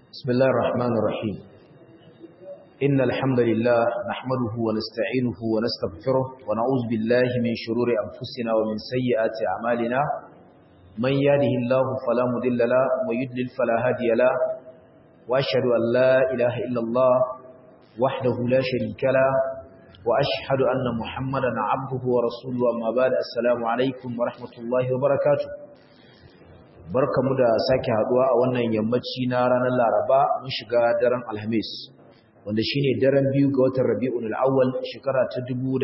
بسم الله الرحمن الرحيم إن الحمد لله نحمده ونستعينه ونستغفره ونعوذ بالله من شرور أنفسنا ومن سيئات أعمالنا من يهده الله فلا مضل له ويضلل فلا هادي له وأشهد أن لا إله إلا الله وحده لا شريك له وأشهد أن محمدا عبده ورسوله أما بعد السلام عليكم ورحمة الله وبركاته. Barkamu da sake haduwa a wannan yammaci na ranar Laraba mun shiga daren Alhamis wanda shine daren biyu ga watan Rabiul Awwal shekara ta 1446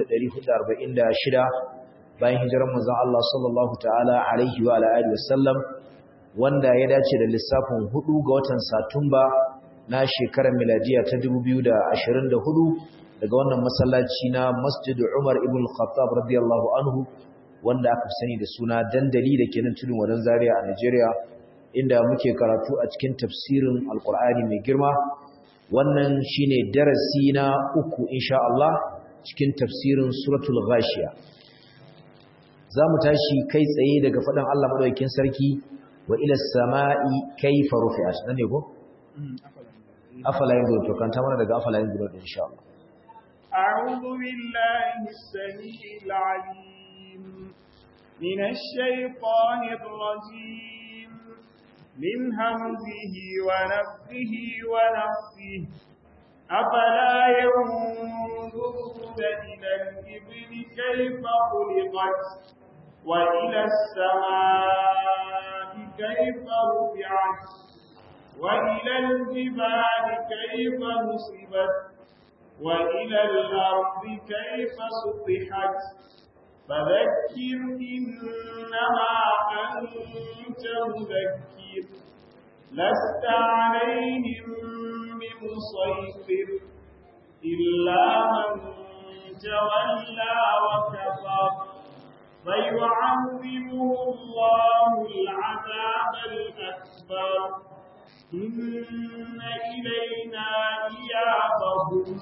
bayan hijirar manzon Allah sallallahu ta'ala alaihi wa alihi wasallam wanda ya dace da lissafin 4 ga watan Satumba na shekarar miladiya ta 2024 daga wannan masallaci na Masjid Umar ibn Khattab radiyallahu anhu wanda aka sani da suna dandali da ke nan tudun wadan Zaria a Najeriya inda muke karatu a cikin tafsirin Alkur'ani mai girma. Wannan shine darasi na 3 insha Allah cikin tafsirin suratul Ghashiya. Zamu tashi kai tsaye daga fadan Allah madaukakin sarki wa ila samai kayfa rufi'at nan ne ko afala yanzu to kan ta mana daga afala yanzu insha Allah. A'udhu billahi as-sami'il 'alim من الشيطان الرجيم من همزه ونفخه ونفخه أفلا ينظرون إلى الإبل كيف خلقت وإلى السماء كيف رفعت وإلى الجبال كيف نصبت وإلى الأرض كيف سطحت فذكر إنما أنت مذكر لست عليهم بمسيطر إلا من تولى وكفر فيعذبه الله العذاب الأكبر إن إلينا إيابهم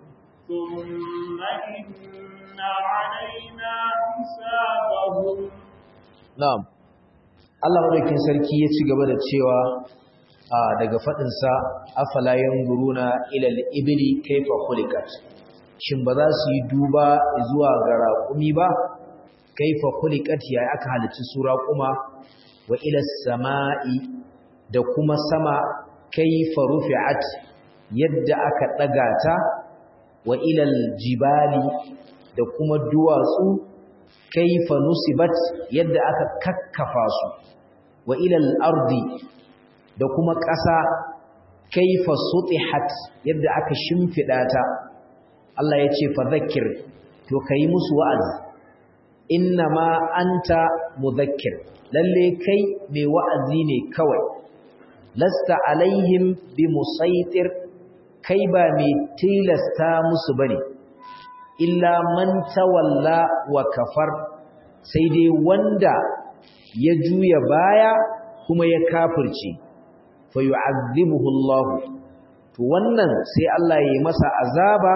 ثم إن علينا حسابهم. نعم Allah madaukakin sarki ya ci gaba da cewa daga fadin sa afala yanzuruna ila al-ibli kayfa khuliqat shin ba za su yi duba zuwa ga raƙumi ba kayfa khuliqat ya aka halicci su raƙuma wa ila as-sama'i da kuma sama kayfa rufi'at yadda aka daga ta wa ila al-jibali da kuma duwatsu kaifa nusibat yadda aka kakkafa su wa ilal ardi da kuma ƙasa kaifa sutihat yadda aka shimfida ta Allah ya ce fa zakkir to kai musu wa'azi innama anta mudhakkir lalle kai mai wa'azi ne kawai lasta alaihim bimusaitir kai ba mai tilasta musu bane illa man tawalla wa kafar sai dai wanda ya juya baya kuma ya kafirce fa yu'azzibuhu Allah to wannan sai Allah ya yi masa azaba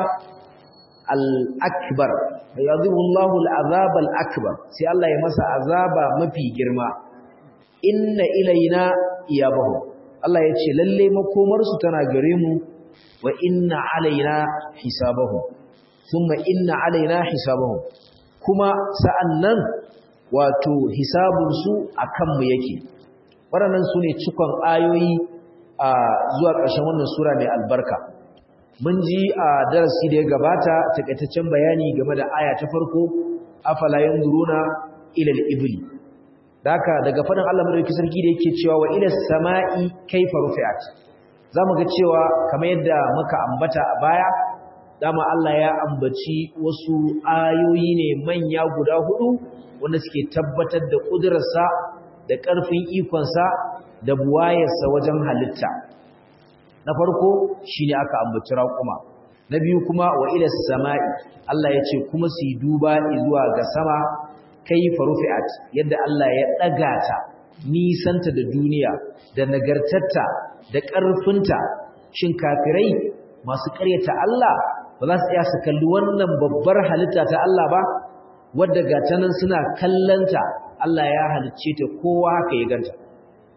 al-akbar fa yu'azzibuhu Allah al-azab al-akbar sai Allah ya masa azaba mafi girma inna ilaina iyabahu Allah ya ce lalle makomar su tana gare mu wa inna alaina hisabahum thumma inna alaina hisabahum kuma sa'annan wato hisabun su akan mu yake waɗannan sune cikon ayoyi zuwa ƙarshen wannan sura mai albarka mun ji a darasi da ya gabata takaitaccen bayani game da aya ta farko afala yanzuruna ila al-ibli daka daga fadin Allah madaukakin sarki da yake cewa wa ila samai kayfa rufi'at zamu ga cewa kamar yadda muka ambata a baya dama Allah ya ambaci wasu ayoyi ne manya guda 4 wanda suke tabbatar da ƙudurarsa da ƙarfin ikonsa da buwayarsa wajen halitta. Na farko shine aka ambaci raƙuma. Na biyu kuma wa ila samai Allah ya ce kuma su yi duba zuwa ga sama kayfa rufi'at yadda Allah ya ɗaga ta nisanta da duniya da nagartarta da ƙarfinta shin kafirai masu ƙaryata Allah ba za su iya su kalli wannan babbar halitta ta Allah ba wadda ga ta nan suna kallanta Allah ya halicce ta kowa haka ya ganta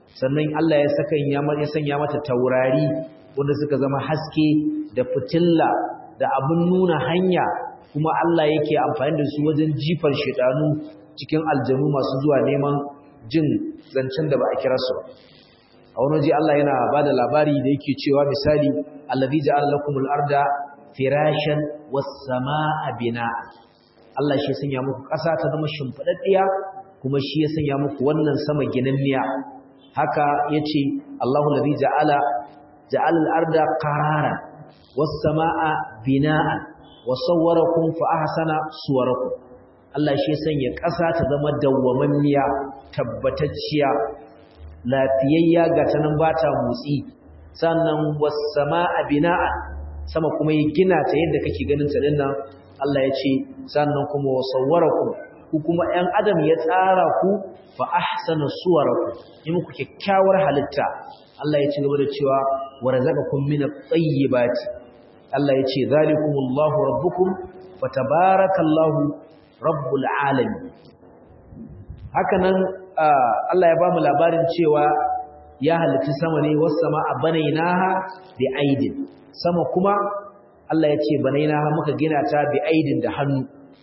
sannan Allah ya sanya mata taurari wanda suka zama haske da fitilla da abin nuna hanya, kuma Allah yake amfani da su wajen jifar shedanu cikin aljanu masu zuwa neman jin zancen da ba a kira su ba. A wani waje Allah yana bada labari da yake cewa misali allazi ja'ala lakumul arda firashan was samaa binaa. Allah shi ya sanya muku ƙasa ta zama shimfidaddiya, kuma shi ya sanya muku wannan sama ginanniya. Haka yace Allahu allazi ja'ala al-arda qararan was samaa binaa wa sawwarakum fa ahsana suwarakum. Allah shi ya sanya ƙasa ta zama dawwamammiya, tabbatacciya, lafiyayya ga tanan bata motsi. Sannan was samaa binaa, sama kuma ya gina ta yadda kake ganin ta dinnan. Allah ya ce sannan kuma wa sawwarakum, ku kuma ɗan adam ya tsara ku fa ahsana suwarakum, yi muku kyakkyawar halitta. Allah ya ci gaba da cewa wa razaqakum min at-tayyibati. Allah ya ce zalikumullahu rabbukum wa tabarakallahu rabbul alamin. Hakanan Allah ya ba mu labarin cewa ya halitta sama ne, was samaa banainaha bi aidin. Sama kuma Allah ya ce banainaha muka gina ta bi aidin da hannu.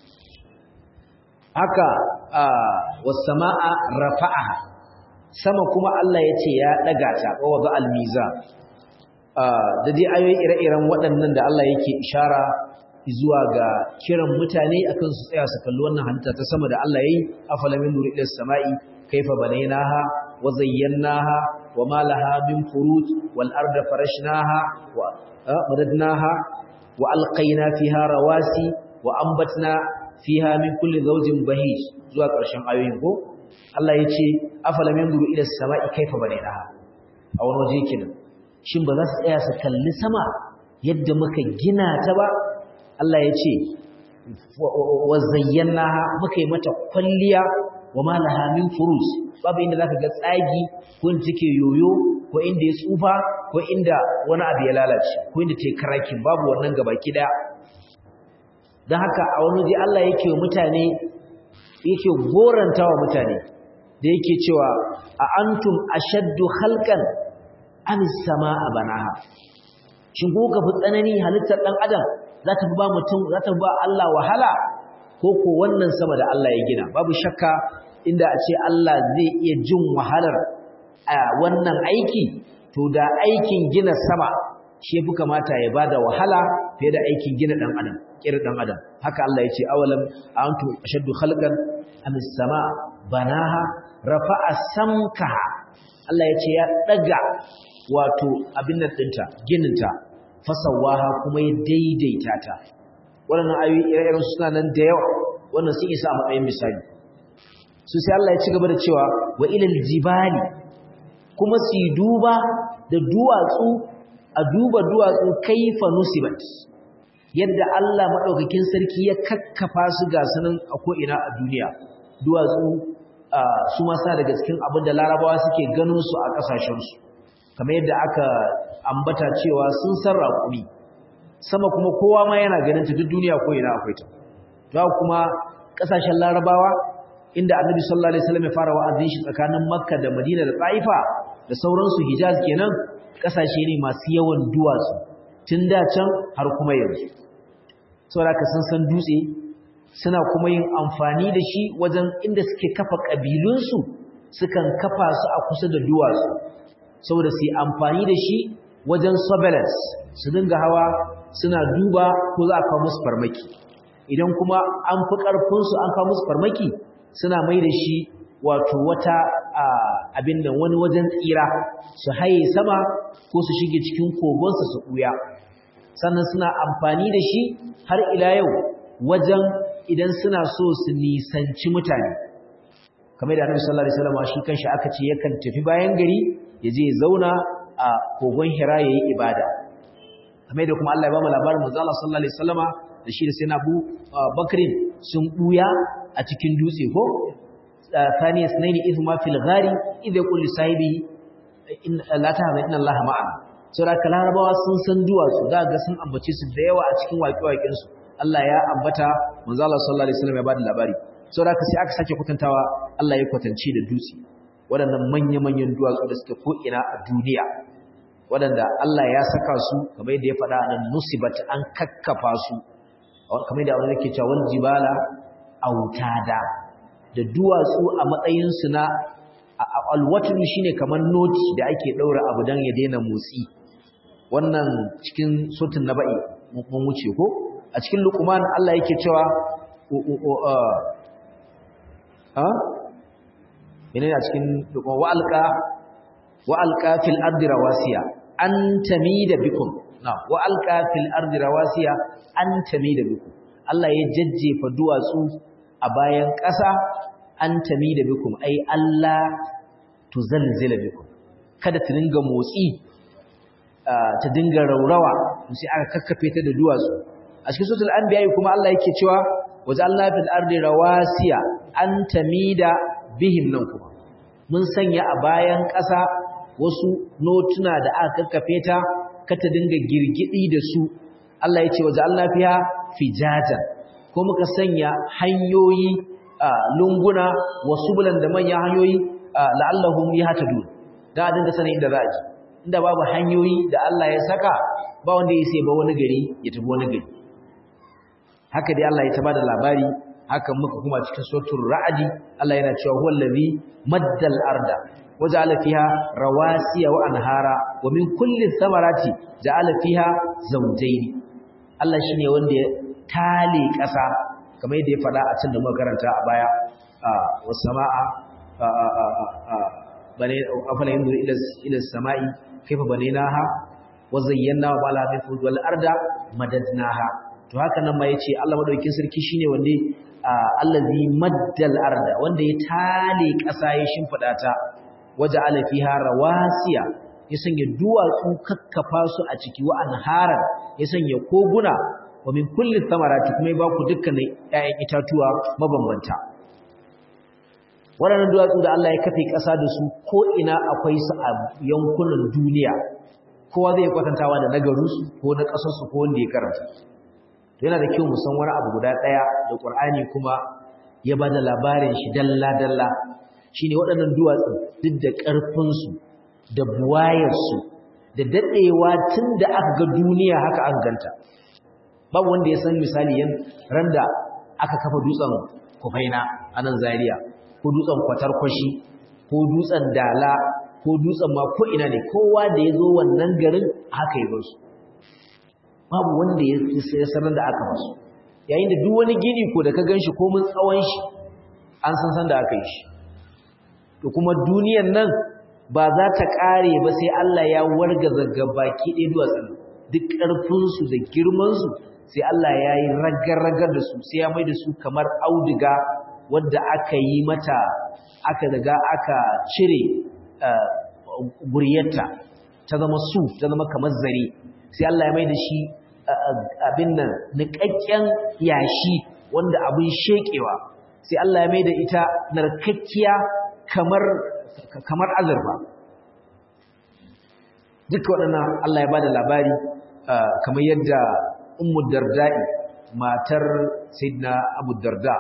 Haka was samaa rafa'aha, sama kuma Allah ya ce ya daga ta wa wada al-mizan. Da dai ayoyi ire-iren waɗannan da Allah yake ishara zuwa ga kiran mutane akan su tsaya su kalli wannan halitta ta sama da Allah yayi. Afalam yanzuru ila as-sama'i kayfa banaynaha wa zayyanaha wa ma laha min furuj wal arda farashnaha wa madadnaha wa alqayna fiha rawasi wa anbatna fiha min kulli zawjin bahij, zuwa ƙarshen ayoyin ko. Allah yace afalam yanzuru ila as-sama'i kayfa banaynaha. A wani waje kenan, shin ba za su tsaya su kalli sama yadda muka gina ta ba? Allah ya ce wa zayyanaha, muka yi mata kwalliya, wa ma laha min furuj, babu inda zaka ga tsagi ko inda take yoyo ko inda ya tsufa ko inda wani abu ya lalace ko inda take karakin, babu wannan gabaki daya. Dan haka a wani waje Allah yake wa mutane, yake gorantawa mutane da yake cewa a antum ashaddu khalqan am as-samaa banaha. Shin ko ka fi tsanani halittar dan adam za ta ba mutum, za ta ba Allah wahala, ko ko wannan sama da Allah ya gina? Babu shakka inda a ce Allah zai iya jin wahalar a wannan aiki, to da aikin gina sama shi fi kamata ya bada wahala fiye da aikin gina dan adam, kira dan adam. Haka Allah ya ce awalam antum ashaddu khalqan am as-samaa banaha rafa'a samkaha. Allah ya ce ya daga wato abin nan dinta, gininta, fasawaha, kuma ya daidaita ta. Wannan ayoyi ire-iren suna nan da yawa, wannan sun isa a matsayin misali. Su sai Allah ya ci gaba da cewa wa ilal jibali, kuma su duba da duwatsu, a duba duwatsu kaifa nusibat, yadda Allah madaukakin sarki ya kakkafa su ga sanan a ko ina a duniya. Duwatsu su ma sa daga cikin abin da Larabawa suke ganin su a kasashen su, kamar yadda aka ambata cewa sun san raƙumi. Sama kuma kowa ma yana ganin ta, duk duniya ko ina akwai ta. To kuma kasashen Larabawa inda Annabi sallallahu alaihi wasallam ya fara wa'azin shi tsakanin Makka da Madina da Taifa da sauransu, Hijaz kenan, kasashe ne masu yawan duwatsu tun da can har kuma yanzu. Saboda ka san dutse, suna kuma yin amfani da shi wajen inda suke kafa kabilunsu, sukan kafa su a kusa da duwatsu saboda su yi amfani da shi wajen surveillance, su dinga hawa suna duba ko za a kawo musu farmaki. Idan kuma an fi ƙarfinsu an kawo musu farmaki, suna mai da shi wato wata abin da wani wajen tsira, su haye sama ko su shige cikin kogonsu su ɓuya. Sannan suna amfani da shi har ila yau wajen idan suna so su nisanci mutane, kamar da Annabi sallallahu alaihi wasallam shi kanshi aka ce yakan tafi bayan gari ya je zauna a kogon Hira yayi ibada. Kamar da kuma Allah ya ba mu labarin manzo Allah sallallahu alaihi wasallama da shi da sai Abu Bakrin sun buya a cikin dutse ko thaniya sunaini idhuma fil ghari idha yaqul li sahibi la tahzan inna Allah ma'ana. Saboda Larabawa sun san duwatsu, za ga sun ambace su da yawa a cikin waƙe-waƙen su. Allah ya ambata, manzo Allah sallallahu alaihi wasallam ya bada labari. Saboda sai aka sake kwatantawa, Allah ya kwatance da dutse. waɗannan manya-manyan duwatsu da suke ko'ina a duniya waɗanda Allah ya saka su kamar yadda ya faɗa nan nusibat an kakkafa su kamar yadda wani yake cewa wal jibala autada da duwatsu a matsayin su na alwatnu shine kamar noti da ake daura abu dan ya daina motsi wannan cikin sutun naba'i mun wuce ko a cikin luqman Allah yake cewa menene a cikin wa'alqa fil ardi rawasiya an tamida bikum wa'alqa fil ardi rawasiya an tamida bikum Allah ya jajjefa duwatsu a bayan ƙasa an tamida bikum ai Allah tuzalzila bikum kada ta dinga motsi ta dinga raurawa sai aka kakkafe ta da duwatsu a cikin suratul anbiya kuma Allah yake cewa waja'alna fil ardi rawasiya an tamida bihim nan kuma mun sanya a bayan ƙasa wasu notuna da aka kakkafe ta kata dinga girgidi da su Allah ya ce waja'alna fiha fijajan ko muka sanya hanyoyi lunguna wasu bulan da manyan hanyoyi la'allahum yahtadun da dinga sanin inda za a ji inda babu hanyoyi da Allah ya saka ba wanda ya sai ba wani gari ya tafi wani gari haka dai Allah ya tabada labari haka muka kuma cikin suratul ra'd Allah yana cewa huwal ladhi maddal arda waja'ala fiha rawasiya wa anhara wa min kulli thamarati ja'ala fiha zawjayn Allah shine wanda ya tale ƙasa kamar yadda ya faɗa a cikin da muka karanta a baya was samaa bane afala yanzu ila samai kaifa banaynaha wa zayyana wa bala min fud wal arda madadnaha to haka nan ma yace Allah madaukakin sarki shine wanda allazi maddal arda wanda ya tale ƙasa ya shimfida ta waja'ala fiha rawasiya ya sanya duwatsu kakkafa su a ciki wa anharan ya sanya koguna wa min kulli thamarati kuma ya baku dukkanin ƴaƴan itatuwa mabambanta waɗannan duwatsu da Allah ya kafe ƙasa da su ko ina akwai su a yankunan duniya kowa zai kwatantawa da nagarinsu ko na ƙasarsu ko wanda ya karanta yana da kyau mu san wani abu guda ɗaya da Qur'ani kuma ya bada labarin shi dalla-dalla shine waɗannan duwatsu duk da ƙarfinsu da buwayarsu da daɗewa tun da aka ga duniya haka an ganta babu wanda ya san misali randa aka kafa dutsen Kufaina a nan Zaria ko dutsen Kwatarkwashi ko dutsen Dala ko dutsen ma ko ina ne kowa da ya zo wannan garin haka ya su babu wanda ya sanar da aka masu yayin da duk wani gini ko da ka ganshi ko mun tsawon shi an san da aka yi shi to kuma duniyar nan ba za ta kare ba sai Allah ya wargaza gabaki ɗaya duwatsun duk ƙarfinsu da girmansu sai Allah ya yi ragar-ragar da su sai ya mai da su kamar auduga wadda aka yi mata aka daga aka cire guryarta ta zama su ta zama kamar zare sai Allah ya mai da shi abin nan niƙaƙƙen yashi wanda abin sheƙewa sai Allah ya mai da ita narkakkiya kamar azurfa duka waɗannan Allah ya bada labari kamar yadda Ummu Darda'i matar Sayyidina Abu Darda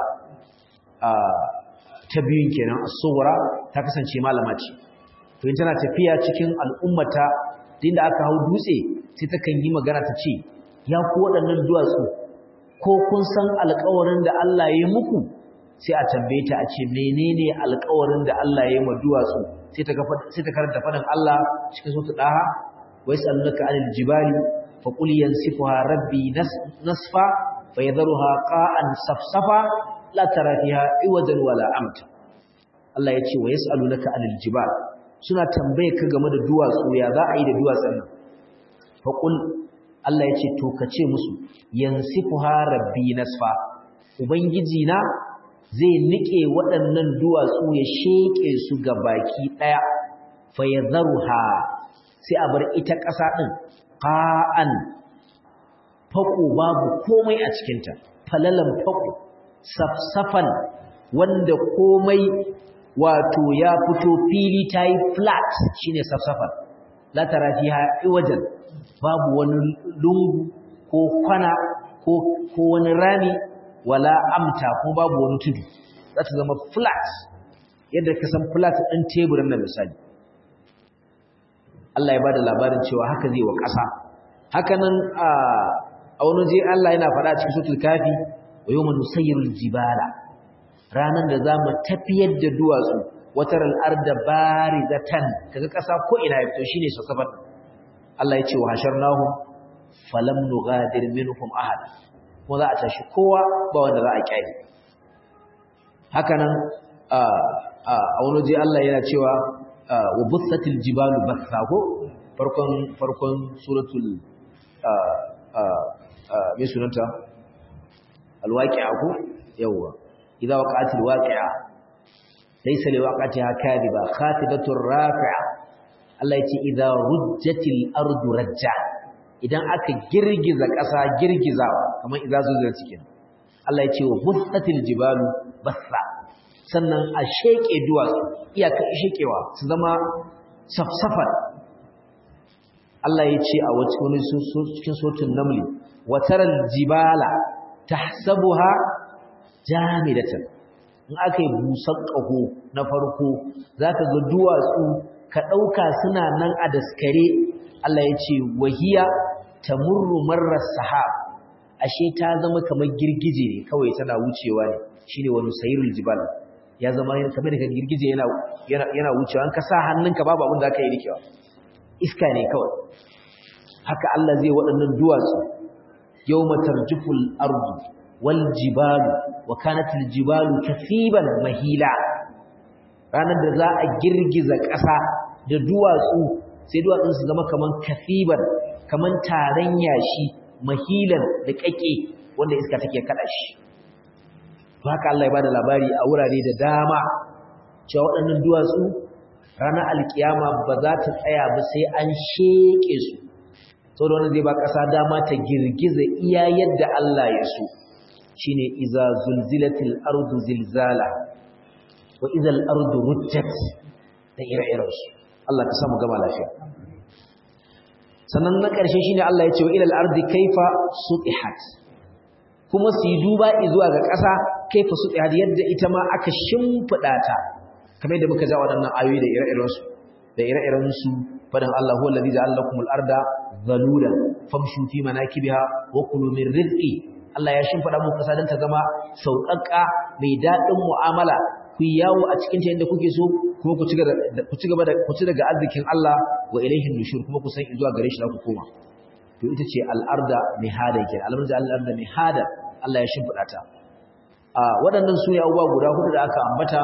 ta biyun kenan as-sughra ta kasance malama ce to in tana tafiya cikin al'ummata inda aka hau dutse sai ta kan yi magana ta ce ya ku waɗannan duwatsu ko kun san alƙawarin da Allah ya yi muku sai a tambaye ta a ce menene alƙawarin da Allah ya yi ma duwatsu sai ta karanta faɗin Allah cikin sura Daha wa yasalunaka anil jibali fa qul yansifuha rabbi nasfa fa yadharuha qa'an safsafa la tara fiha iwajan wala amta Allah ya ce wa yasalunaka anil jibal suna tambaye ka game da duwatsu ya za a yi da duwatsun nan fa qul Allah ya ce to kace musu yansifuha rabbi nasfa ubangiji na zai nike waɗannan duwatsu ya sheke su ga baki ɗaya fa yadharuha sai a bar ita ƙasa ɗin qa'an fako babu komai a cikinta falalan fako safsafan wanda komai wato ya fito fili tayi flat shine safsafan la tara fiha iwajan babu wani lungu ko kwana ko wani rami wala amta ko babu wani tudu za ta zama flat yadda ka san flat ɗin teburin nan misali Allah ya bada labarin cewa haka zai wa ƙasa haka nan a wani je Allah yana faɗa cikin suratul kafi wa yawma nusayyirul jibala ranan da zamu tafiyar da duwatsu wataral arda barizatan kaga ƙasa ko ina ya fito shine sassabar Allah ya ce wa hasharnahum falam nughadir minhum ahada kuma za a tashi kowa ba wanda za a kyale haka nan a wani je Allah yana cewa wa bussatil jibalu bassa ko farkon suratul mai sunanta alwaqi'a ko yawa idza waqa'atil waqi'a laysa liwaqatiha kadiba khatibatur rafi'a Allah yace idza rujjatil ardu rajja idan aka girgiza ƙasa girgizawa kamar idza zulzilat cikin Allah yace wa bussatil jibalu bassa sannan a sheke duwatsu iyaka shekewa su zama safsafar Allah ya ce a wani cikin suratul naml wa taral jibala tahsabuha jamidatan in aka yi busan ƙaho na farko zaka ga duwatsu ka ɗauka suna nan a daskare Allah ya ce wahiya tamurru marra sahab ashe ta zama kamar girgije ne kawai tana wucewa ne shine wani sayrul jibal ya zama kamar da girgije yana wucewa an ka sa hannunka babu abin da aka yi rikewa iska ne kawai haka Allah zai waɗannan duwatsu yawma tarjuful ardu wal jibalu wa kanatil jibalu kasiban mahila ranar da za a girgiza ƙasa da duwatsu sai duwatsun su zama kaman kasiban kaman taron yashi mahilan da kake wanda iska take kada shi to haka Allah ya bada labari a wurare da dama cewa waɗannan duwatsu ranar alkiyama ba za ta tsaya ba sai an sheke su saboda wannan zai ba ƙasa dama ta girgiza iya yadda Allah ya so shine iza zulzilatil ardu zilzala wa idal ardu rujjat da ire-iren su Allah ka samu gama lafiya sannan na ƙarshe shine Allah ya ce wa ilal ardi kaifa sutihat kuma su yi duba zuwa ga ƙasa kaifa sutihat yadda ita ma aka shimfida ta kamar da muka ja waɗannan ayoyi da ire-iren su fadan Allah huwa allazi ja'ala lakumul arda zalulan famshu fi manakibiha wa kulu min rizqi Allah ya shimfida muku ƙasa dan ta zama sauƙaƙa mai daɗin mu'amala ku yawo a cikin ta yadda kuke so kuma ku ci daga arzikin Allah wa ilaihin nushur kuma ku san zuwa gare shi za ku koma to ita ce al'arda mihada ke al'arda al'arda mihada Allah ya shimfida ta waɗannan su ne abubuwa guda hudu da aka ambata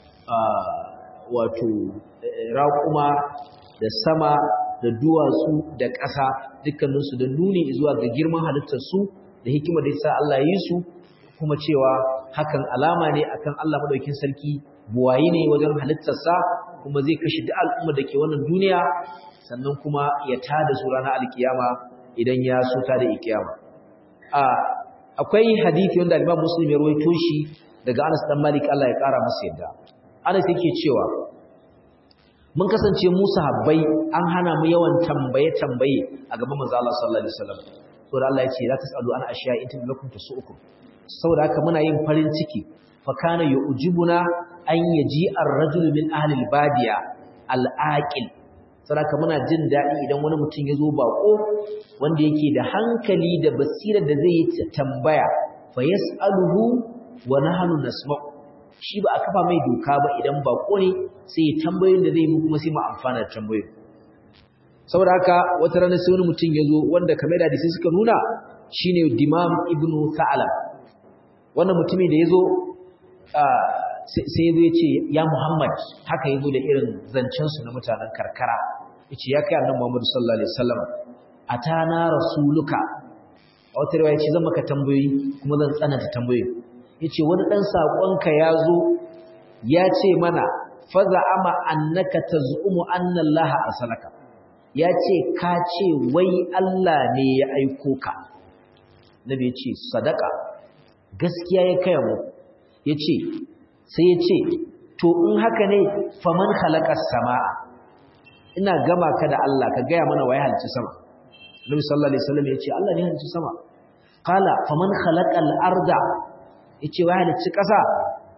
wato raƙuma da sama da duwatsu da ƙasa dukkaninsu da nuni zuwa ga girman halittarsu da hikimar da ya sa Allah ya yi su kuma cewa hakan alama ne akan Allah madaukakin sarki buwayi ne wajen halittarsa kuma zai kashe duk al'umma da ke wannan duniya sannan kuma ya tada su ranar alkiyama idan ya so ta da ikiyama akwai hadisi wanda Imam Muslim ya rawaito shi daga Anas dan Malik Allah ya kara masa yadda Anas yake cewa mun kasance mu sahabbai an hana mu yawan tambaye a gaban manzo Allah sallallahu alaihi wasallam saboda Allah ya ce la tasalu an ashiya in lakum tasukum saboda haka muna yin farin ciki fa kana yujibuna an yaji ar-rajul min ahli al-badiya al-aqil saboda muna jin dadi idan wani mutum yazo bako wanda yake da hankali da basirar da zai yi tambaya fa yasaluhu wa nahnu nasma'u shi ba a kafa mai doka ba idan bako ne sai ya tambayoyin da zai yi kuma sai mu amfana da tambayoyin saboda haka wata rana sai wani mutum yazo wanda kamar da hadisi suka nuna shine Dimam ibn Sa'lab wannan mutumin da yazo sai yazo yace ya Muhammad haka yazo da irin zancen su na mutanen karkara yace ya kai annabi Muhammad sallallahu alaihi wasallam atana rasuluka a wata riwaya ce zan maka tambayoyi kuma zan tsananta tambayoyi yace wani dan sakonka yazo ya ce mana faza'ama annaka tazumu anna Allah arsalaka yace ka ce wai Allah ne ya aiko ka nabi yace sadaka gaskiya ya kai mu yace sai yace to in haka ne faman khalaqas samaa ina gama ka da Allah ka gaya mana waye halicci sama nabi sallallahu alaihi wasallam yace Allah ne halicci sama qala faman khalaqal arda yace waye halicci kasa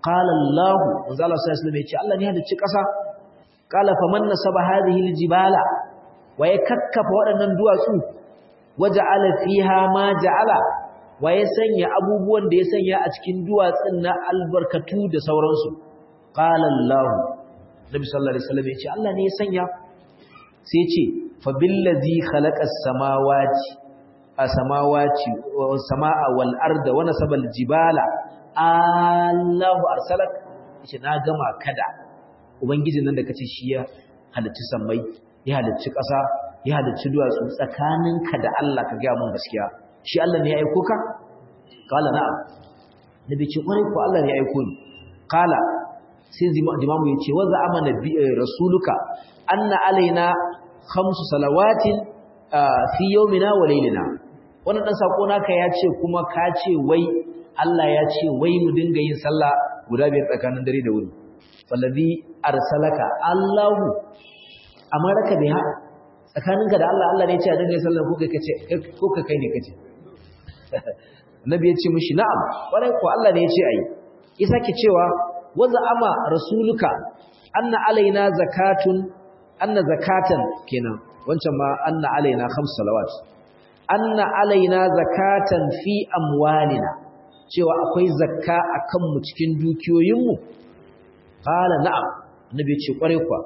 qala Allah manzo Allah sallallahu alaihi wasallam yace Allah ne ya halicci ƙasa qala faman nasaba hadhihi aljibala wa yakaffa waɗannan duwatsu waja'ala fiha ma ja'ala wa ya sanya abubuwan da ya sanya a cikin duwatsun na albarkatu da sauransu qala Allah Nabi sallallahu alaihi wasallam yace Allah ne ya sanya sai yace fa billazi khalaqas samawati was-samaa wal arda wa nasabal jibala Allahu arsalak yace na gama kada ubangijin nan da kace shi ya halicci sammai ya halicci ƙasa ya halicci duwatsu tsakaninka da Allah ka ga mun gaskiya shi Allah ne ya aiko ka kala na'am nabi ce kwarai ko Allah ne ya aiko ni kala sai imamu yace wa za amana rasuluka anna alaina khamsu salawatin fi yawmina wa laylina wannan dan sako naka ya ce kuma ka ce wai Allah ya ce wai mu dinga yin sallah guda biyar tsakanin dare da wuri wallazi arsalaka Allahu amaraka biha tsakaninka da Allah Allah ne ya ce a dinga yin sallah ko kai ne kace Nabi ya ce mishi na'am kwarai ko Allah ne ya ce ayi ya sake cewa waza ama rasuluka anna alaina zakatan kenan wancan ma anna alaina khams salawat anna alaina zakatan fi amwalina cewa akwai zakka akan mu cikin dukiyoyinmu qala na'am Nabi ya ce kwarai ko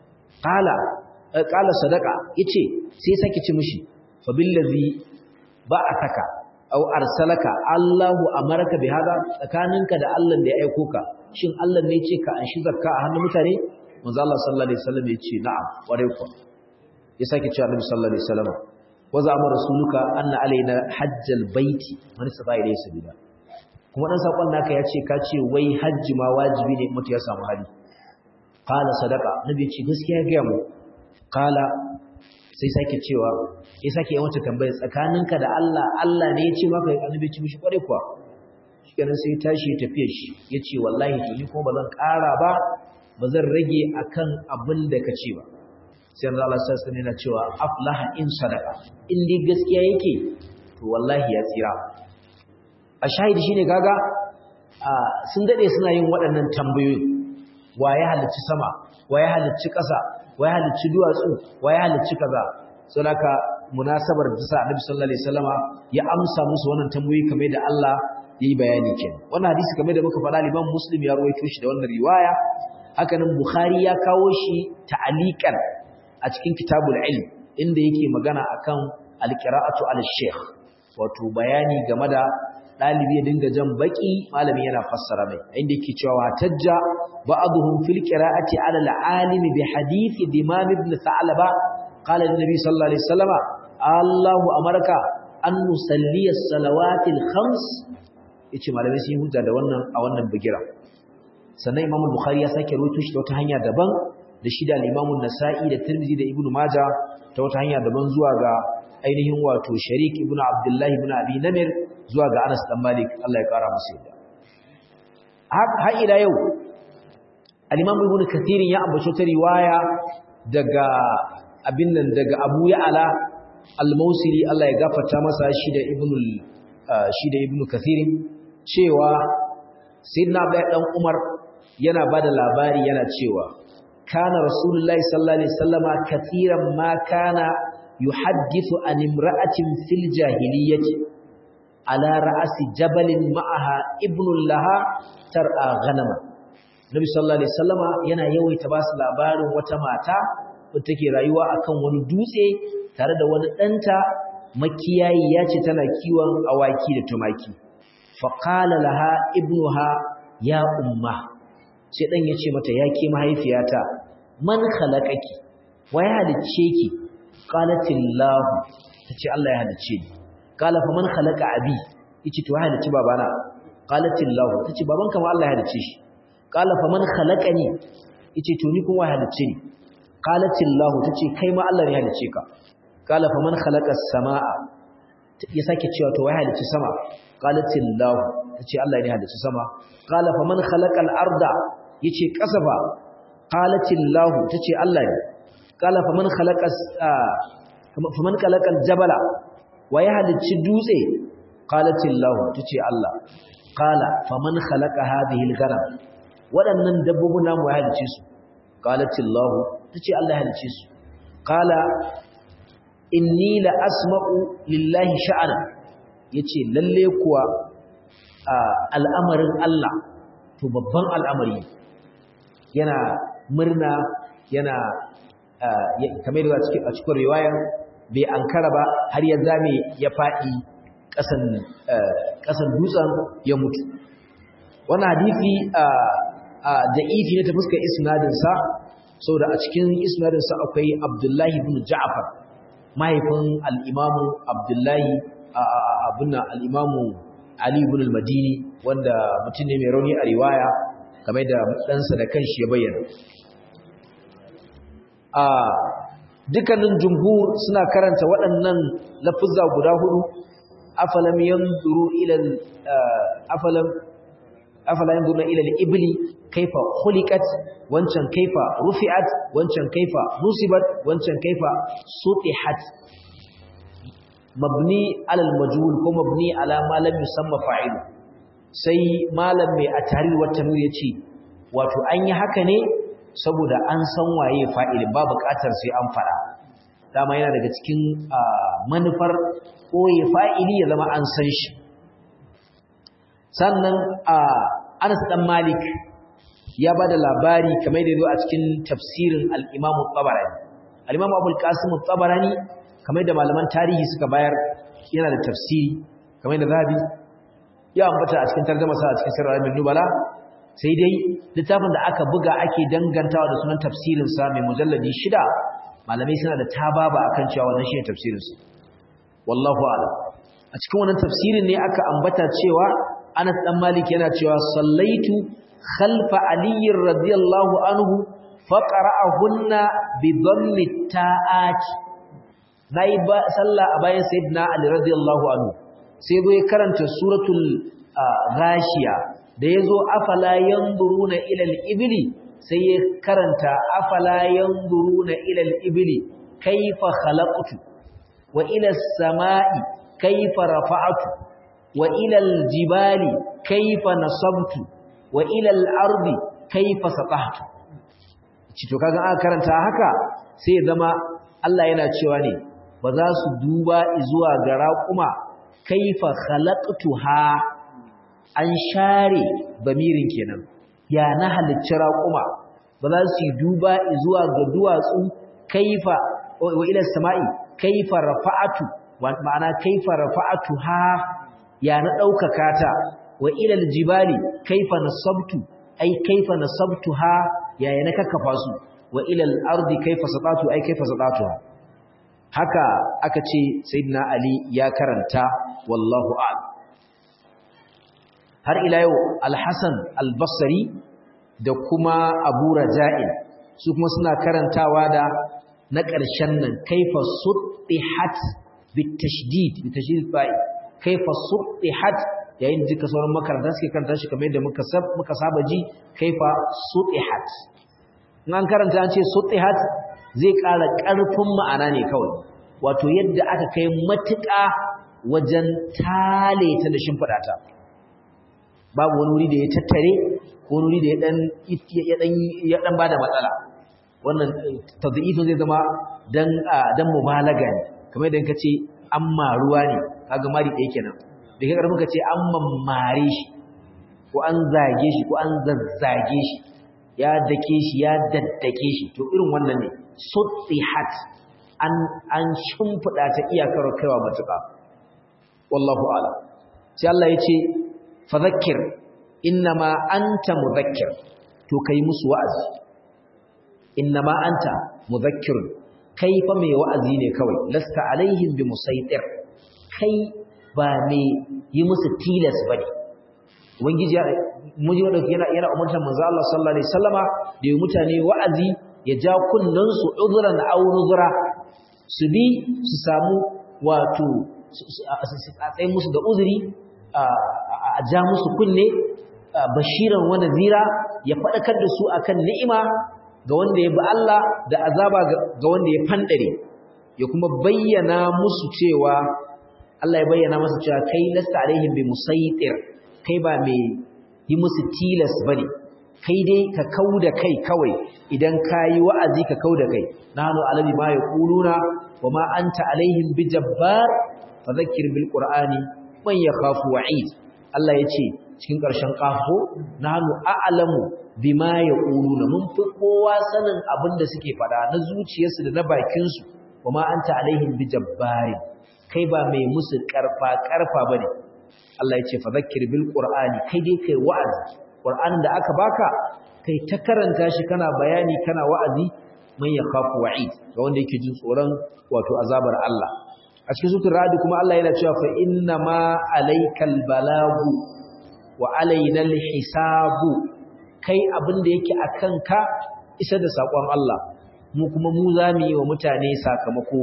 qala sadaqa yace sai sake ce mishi fa billazi ba'ataka aw arsalaka Allahu amaraka bi hada tsakaninka da Allah da ya aiko ka shin Allah ne yace ka anshi zakka a hannun mutane manzo Allah sallallahu alaihi wasallam yace na'am ware ku ya sake cewa Annabi sallallahu alaihi wasallam wa za'ama rasuluka anna alaina hajjal baiti man saba ilayhi sabila kuma dan sakon naka yace ka ce wai hajji ma wajibi ne mutu ya samu hali qala sadaqa nabi ce gaskiya ga mu qala sai sake cewa ya sake yawan tambayar tsakaninka da Allah Allah ne ya ce maka annabi ce mishi kware kuwa shikenan sai tashi ya tafiye shi yace wallahi to ni kuma bazan ƙara ba bazan rage akan abin da kace ba sai Allah sallallahu alaihi wasallam yana cewa aflaha in sadaqa in dai gaskiya yake to wallahi ya tsira a shahidi shine kaga sun dade suna yin waɗannan tambayoyi waye halicci sama waye halicci ƙasa waye halicci duwatsu waye halicci kaza saboda munasabar da sa Annabi sallallahu alaihi wasallama ya amsa musu wannan tambayoyi kamar da Allah yayi bayani kenan wannan hadisi kamar da muka faɗa Imam Muslim ya rawaito shi da wannan riwaya haka nan Bukhari ya kawo shi ta'aliqan a cikin Kitabul Ilm inda yake magana akan al-qira'atu al-shaykh wato bayani game da dalibi ya dinga jan baki malami yana fassara mai inda yake cewa tajja ba'dhum fil qira'ati 'ala al-'alim bi hadith Imam Ibn Tha'laba qala an-nabi sallallahu alaihi wasallam Allahu amarka an nusalli as-salawati al-khams yace malamai sun yi hujja da wannan a wannan bigira sannan Imam Bukhari ya sake rawaito shi ta wata hanya daban da shi da Imam Nasa'i da Tirmidhi da Ibn Majah ta wata hanya daban zuwa ga ainihin wato Sharik ibn Abdullah ibn Abi Namir zuwa ga Anas dan Malik Allah ya kara masa yadda har ila yau al-Imam Ibn Kathir ya ambace ta riwaya daga abin nan daga Abu Ya'la al-Mawsili Allah ya gafarta masa shi da Ibn Kathir cewa Sayyidina Abdullah dan Umar yana bada labari yana cewa kana Rasulullahi sallallahu alaihi wasallama kathiran ma kana yuhaddithu an imra'atin fil jahiliyyati ala ra'si jabalin ma'aha ibnun laha tar'a ghanama Nabi sallallahu alaihi wasallama yana yawaita ba su labarin wata mata wadda take rayuwa akan wani dutse tare da wani danta makiyayi yace tana kiwon awaki da tumaki fa qala laha ibnuha ya umma sai dan yace mata yake mahaifiyata man khalaqaki wa ya halicce ki qalatillahu tace Allah ya halicce ni qala fa man khalaqa abi yace to ya halicci babana qalatillahu tace babanka ma Allah ya halicce shi qala fa man khalaqani yace to ni kuma ya halicce ni qalatillahu tace kai ma Allah ne ya halicce ka qala fa man khalaqa as-samaa ya sake cewa to ya halicci sama qalatillahu tace Allah ne ya halicci sama qala fa man khalaqa al-arda yace kasafa qalatillahu tace Allah ne qala fa man khalaqa faman khalaqal jabala wa ya halicci dutse qalatillahu tace Allah qala faman khalaqa hadhihi al-ghanam waɗannan dabbobin namu ya halice su qalatillahu tace Allah ya halice su qala inni la asma'u lillahi sha'ana yace lalle kuwa al'amarin Allah to babban al'amari yana murna yana kamar da a cikin riwayar bai ankara ba har ya zame ya faɗi ƙasan dutsen ya mutu. Wannan hadisi da'ifi ne ta fuskar isnadinsa saboda a cikin isnadinsa akwai Abdullahi ibn Ja'far mahaifin al-Imamu Abdullahi al-Imamu Ali ibn al-Madini wanda mutum ne mai rauni a riwaya kamar da ɗansa da kanshi ya bayyana. Dukkanin jumhur suna karanta waɗannan lafuzza guda hudu afalam yanzuru ila afala yanzuruna ila al-ibli kaifa khuliqat wancan kaifa rufi'at wancan kaifa nusibat wancan kaifa sutihat mabni ala al-majhul ko mabni ala ma lam yusamma fa'il sai malam mai at-tahrir wa tanwir yace wato an yi haka ne saboda an san waye fa'ilin ba buƙatar sai an fara dama yana daga cikin manufar koyi fa'ili ya zama an san shi sannan Anas dan Malik ya bada labari kamar da yazo a cikin tafsirin al-Imam al-Tabarani al-Imam Abul Qasim al-Tabarani kamar da malaman tarihi suka bayar yana da tafsiri kamar da Zahabi ya ambata a cikin tarjuma sa a cikin Sirr al-Alamin Nubala sai dai littafin da aka buga ake dangantawa da sunan tafsirin sa mai mujalladi 6 malamai suna da tababa akan cewa wannan shine tafsirin sa wallahu a'lam a cikin wannan tafsirin ne aka ambata cewa Anas dan Malik yana cewa sallaitu khalfa Ali radiyallahu anhu faqara'ahunna bi dhammi ta'at nayi ba sallah a bayan sayyidina Ali radiyallahu anhu sai bai karanta suratul ghashiya da yazo afala yanzuruna ila al-ibli sai ya karanta afala yanzuruna ila al-ibli kayfa khalaqtu wa ila as-sama'i kayfa rafa'tu wa ila al-jibali kayfa nasabtu wa ila al-ardi kayfa satahtu to kaga aka karanta haka sai ya zama Allah yana cewa ne ba za su duba zuwa ga raquma kayfa khalaqtuha an share bamirin kenan ya na halicci raquma ba za su duba zuwa ga duwatsu kayfa wa ila samai kayfa rafa'atu ma'ana kayfa rafa'atuha ya na daukaka ta wa ila aljibali kayfa nasabtu ay kayfa nasabtuha ya na kakkafa su wa ila al-ardi kayfa satatu ay kayfa satatuha haka aka ce sayyidina Ali ya karanta wallahu a'lam har ila yau al-Hasan al-Basri da kuma Abu Raja'in su kuma suna karantawa da na ƙarshen nan kaifa sutihat bitashdid fa'i kaifa sutihat yayin duka sauran makaranta suke karanta shi kamar yadda muka saba ji kaifa sutihat in an karanta an ce sutihat zai ƙara ƙarfin ma'ana ne kawai wato yadda aka kai matuƙa wajen tale ta da shimfiɗa ta babu wani wuri da ya tattare ko wani wuri da ya dan bada matsala wannan tadhiifin zai zama dan mubalaga ne kamar idan kace amma ruwa ne kaga mari da yake nan da kai karfin kace an mammare shi ko an zage shi ko an zazzage shi ya dake shi ya daddake shi to irin wannan ne sutihat an shimfida ta iyakar kaiwa matuƙa wallahu a'lam sai Allah yace fadhakkir innama anta mudhakkir to kai musu wa'azi innama anta mudhakkir kai fa mai wa'azi ne kawai lasta alaihim bimusaitir kai ba mai yi musu tilas bane ubangiji muji wanda yana umurtar manzo Allah sallallahu alaihi wasallama da yi mutane wa'azi ya ja kunnan su udhran aw nuzra su bi su samu wato a tsaye musu da uzuri a ja musu kunne bashiran wa nadhira ya fadakar da su akan ni'ima ga wanda ya bi Allah da azaba ga wanda ya fandare ya kuma bayyana musu cewa Allah ya bayyana masa cewa kai lasta alaihim bi musaitir kai ba mai yi musu tilas bane kai dai ka kauda kai kawai idan kayi wa'azi ka kauda kai nahnu alladhi ma yaquluna wama anta alaihim bijabbar fadhakkir bil qur'ani man yakhafu wa'id Allah yace cikin ƙarshen kafo nahnu a'lamu bima yaquluna mun fi kowa sanin abinda suke fada na zuciyarsu da na bakin su wama anta alaihim bijabbar kai ba mai musu karfa bane Allah yace fadhakkir bil qur'ani kai dai kai wa'azi qur'anin da aka baka kai ta karanta shi kana bayani kana wa'azi man yakhafu wa'id ga wanda yake jin tsoron wato azabar Allah a cikin suratul ra'd kuma Allah yana cewa fa inna ma alaykal balagu wa alaynal hisabu kai abin da yake akan ka isa da sakon Allah mu kuma mu zamu yi wa mutane sakamako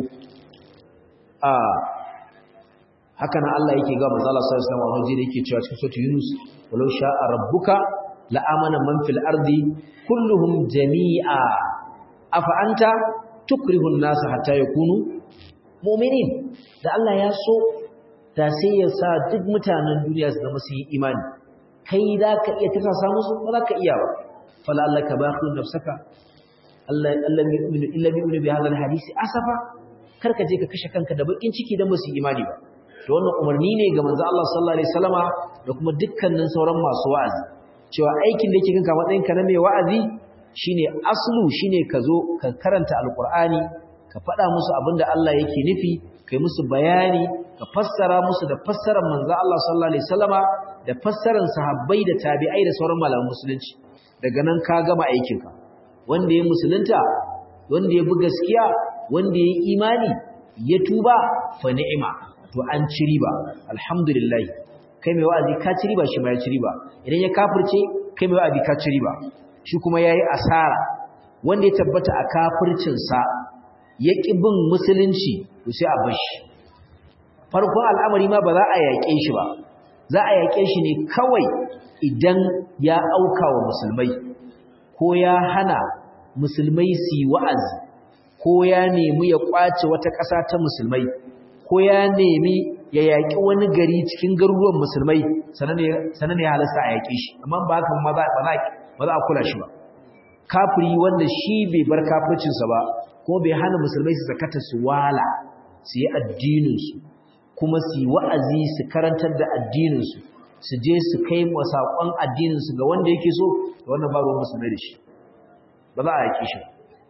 haka nan Allah yake ga manzo Allah sallallahu alaihi wasallam da yake cewa cikin suratul Yunus walau sha'a rabbuka la'amana man fil ardi kulluhum jami'a afa anta tukrihun nasa hatta yakunu mu'minin da Allah ya so da sai ya sa duk mutanen duniya su zama su yi imani kai da ka iya tafasa musu ba za ka iya ba fala allaka baqi nafsaka Allah yu'minu illa bi hadha alhadisi asafa karka je ka kashe kanka da bakin ciki dan ba su imani ba to wannan umarni ne ga manzo Allah sallallahu alaihi wasallama da kuma dukkanin sauran masu wa'azi cewa aikin da yake kanka matsayin ka na mai wa'azi shine aslu shine ka zo ka karanta alqur'ani ka faɗa musu abinda Allah yake nufi kai musu bayani ka fassara musu da fassarar manzo Allah sallallahu alaihi wasallama da fassarar sahabbai da tabi'ai da sauran malaman musulunci daga nan ka gama aikin ka wanda ya musulunta wanda ya bi gaskiya wanda ya imani ya tuba fa ni'ima to an ci riba alhamdulillah kai mai wa'azi ka ci riba shi ma ya ci riba idan ya kafirce kai mai wa'azi ka ci riba shi kuma yayi asara wanda ya tabbata a kafircin sa ya ki bin musulunci to sai a bashi farkon al'amari ma ba za a yaƙe shi ba za a yaƙe shi ne kawai idan ya auka wa musulmai ko ya hana musulmai su yi wa'azi ko ya nemi ya ƙwace wata ƙasa ta musulmai ko ya nemi ya yaƙi wani gari cikin garuruwan musulmai sanan ya halasta a yaƙe shi amma ba haka ba za a kula shi ba kafiri wanda shi bai bar kafircinsa ba ko bai hana musulmai su zakata su wala su yi addininsu kuma su yi wa'azi su karantar da addininsu su je su kai saƙon addininsu ga wanda yake so da wannan ba ruwan musulmai da shi ba za a yaƙe shi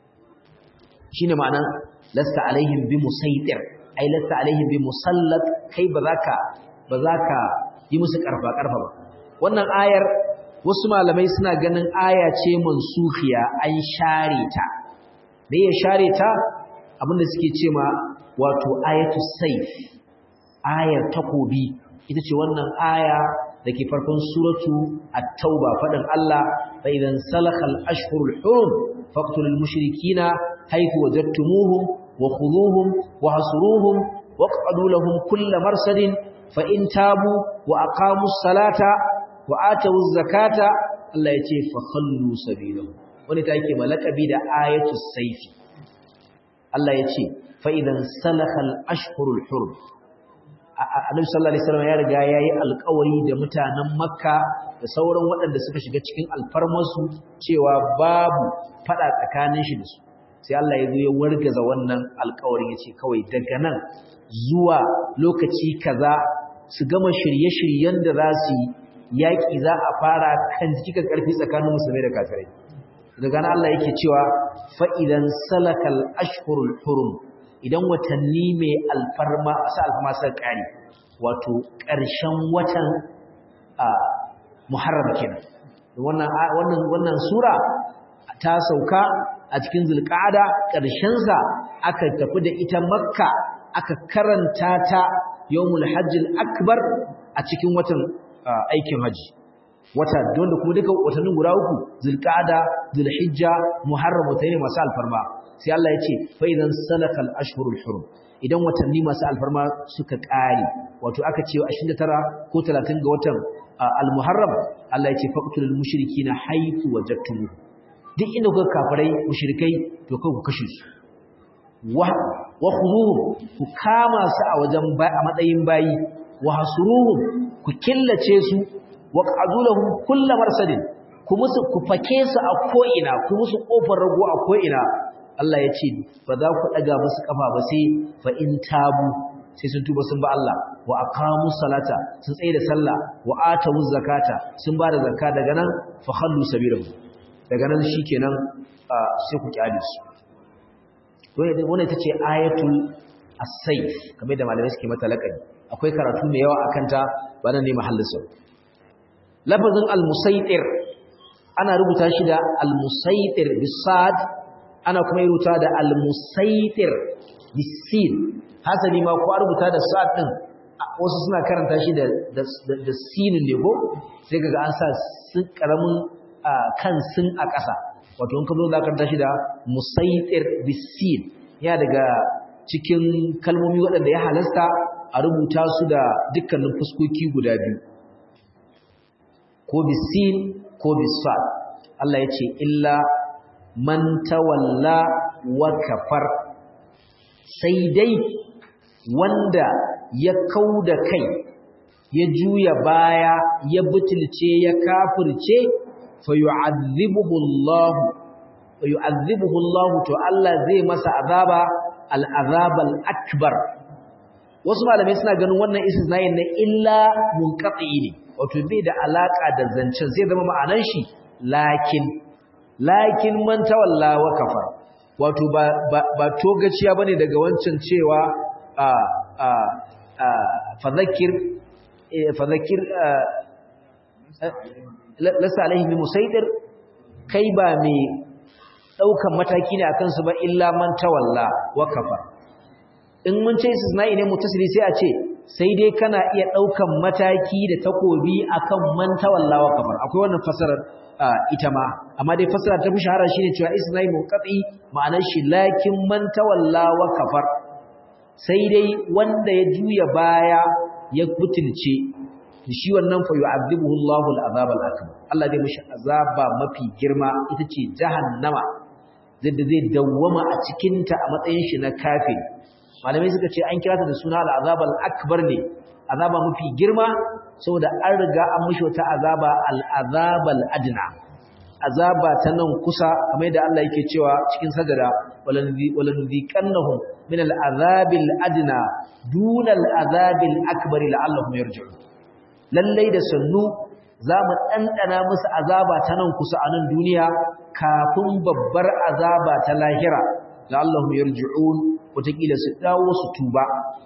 shi ne ma'anan lasta alaihim bi musaitir ai lasta alaihim bi musallat kai ba za ka yi musu ƙarfa ba wannan ayar wasu malamai suna ganin aya ce mansukhiya an share ta me ya share ta abinda suke ce ma wato ayatu sayf ayar takobi ita ce wannan aya dake farkon suratu at-tauba fadin Allah fa idan salakhal ashhurul hurum faqtulul mushrikeena haythu wajadtumuhum wa khudhuhum wa hasuruhum waq'udu lahum kull marsadin fa in tabu wa aqamus salata wa atawuz zakata Allah yace fa khallu sabilahum wani ta yake malakabi da ayatus sayfi Allah yace fa idan salakhal ashhurul hurum Annabi sallallahu alaihi wasallam ya riga yayi alƙawari da mutanen Makka da sauran waɗanda suka shiga cikin alfarmarsu cewa babu fada tsakanin shi da su sai Allah ya zo ya wargaza wannan alƙawarin yace kawai daga nan zuwa lokaci kaza su gama shirye-shiryen da za su yi yaƙi za a fara kan jikin ƙarfi tsakanin musulmai da kafirai daga nan Allah yake cewa fa idan salakal ashhurul hurum idan watanni mai alfarma sai ƙari wato ƙarshen watan Muharram kenan wannan sura ta sauka a cikin Zulqa'ada ƙarshen sa aka tafi da ita Makka aka karanta ta Yawmul Hajjil Akbar a cikin watan aikin haji wata wanda kuma duka watannin guda uku Zulqa'ada Zulhijja Muharram wataye masu alfarma sai Allah ya ce fa idan salakal ashhurul hurum idan watanni masu alfarma suka kare wato aka ce 29 ko 30 ga watan al-Muharram Allah ya ce faqtulul mushrikeena haythu wajadtum duk inda kuka kafirai mushrikai to kai ku kashe su wa khuduhum ku kama su a wajen a matsayin bayi wa hasuruhum ku killace su wa qadulahum kullu marsadin ku fake su a ko'ina ku musu kofar rago a ko'ina Allah ya ce ba za ku daga musu kafa ba sai fa in tabu sai sun tuba sun ba Allah wa aqamu salata sun tsaye da sallah wa atu zakata sun ba da zakka daga nan fa khallu sabilahu daga nan shikenan sai ku kyale su wannan ita ce ayatul as-sayf kamar da malamai suke mata lakabi akwai karatu mai yawa akan ta ba nan ne mahallin sa lafazin al-musaytir ana rubuta shi da al-musaytir bisad ana kuma rubuta da al-musaytir bisin hasali ma ko rubuta da sad din wasu suna karanta shi da sinin ne ko sai kaga an sa sun karamin kan sun a ƙasa wato in ka zo za ka karanta shi da musaytir bisin ya daga cikin kalmomi waɗanda ya halasta a rubuta su da dukkanin fuskoki guda biyu ko bisin ko bisad Allah ya ce illa man tawalla wa kafar sai dai wanda ya kauda kai ya juya baya ya butulce ya kafirce fa yu'adhibuhu Allah to Allah zai masa azaba al-azab al-akbar wasu malamai suna ganin wannan istisna'in na illa munqati ne wato bai da alaka da zancen sai zama ma'anar shi lakin man tawalla wa kafar wato ba togaciya bane daga wancan cewa fadhakir lasa alaihi musaidir kai ba mai daukan mataki ne akan su ba illa man tawalla wa kafar in mun ce istisna'i ne mutasili sai a ce sai dai kana iya daukan mataki da takobi akan man tawalla wa kafar akwai wannan fasarar ita ma amma dai fasara ta fi shahara shine cewa istisna'i munqati ma'anar shi lakin man tawalla wa kafar sai dai wanda ya juya baya ya butulce shi wannan fa yu'adhibuhu Allahu al-azab al-akbar Allah zai mishi azaba mafi girma ita ce jahannama zai dawwama a cikin ta a matsayin shi na kafiri malamai suka ce an kira ta da suna al-azab al-akbar ne azaba mafi girma saboda an riga an mishi wata azaba al-azab al-adna azaba ta nan kusa kamar yadda Allah yake cewa cikin sajada walanudhiqannahum min al-azab al-adna duna al-azab al-akbar la'allahum yarji'un lallai da sannu zamu dandana musu azaba ta nan kusa a nan duniya kafin babbar azaba ta lahira la'allahum yarji'un wataƙila su dawo su tuba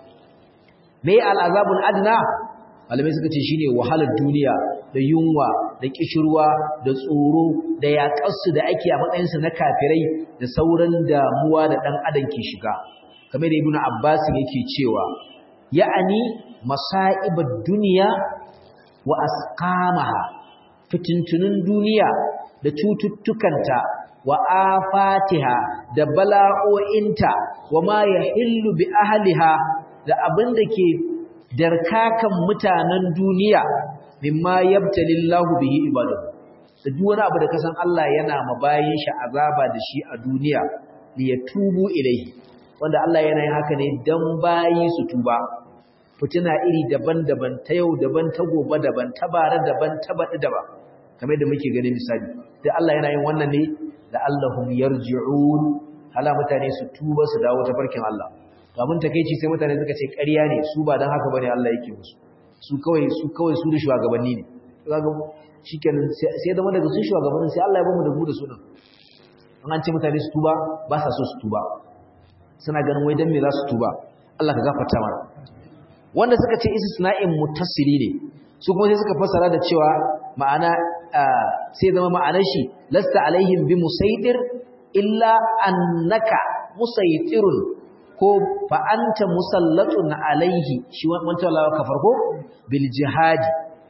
me al-azabul adna malamai suka ce shine wahalar duniya da yunwa da kishirwa da tsoro da yaƙarsu da ake a matsayinsu na kafirai da sauran damuwa da ɗan adam ke shiga kamar da ibnu abbas yake cewa ya'ani masa'ibad duniya wa asqamaha fitintunun duniya da cututtukanta wa afatiha da bala'o'inta wa ma yahillu bi ahliha da abin da ke darkakan mutanen duniya mimma yabtalillahu bihi ibadahu da duk wani abu da kasan Allah yana mabayin shi azaba da shi a duniya li yatubu ilayhi wanda Allah yana yin haka ne dan bayi su tuba fitina iri daban-daban ta yau daban ta gobe daban ta bara daban ta baɗi daban kamar da muke gani misali sai Allah yana yin wannan ne da Allahum yarji'un hala mutane su tuba su dawo ta farkin Allah kamun takeici sai mutane suka ce ƙarya ne su ba dan haka bane Allah yake musu su kawai su da shugabanni ne kaga shikenan sai da daga su shugabannin sai Allah ya bamu da mu da su din an ce mutane su tuba ba sa so su tuba suna ganin wai dan me za su tuba Allah ka gafarta mana wanda suka ce istisna'in muttasili ne su kuma sai suka fassara da cewa ma'ana sai zama ma'anar shi lasta alaihim bi musaitir illa annaka musaitirun ko fa anta musallatun alaihi shi wanda Allah ka farko bil jihadi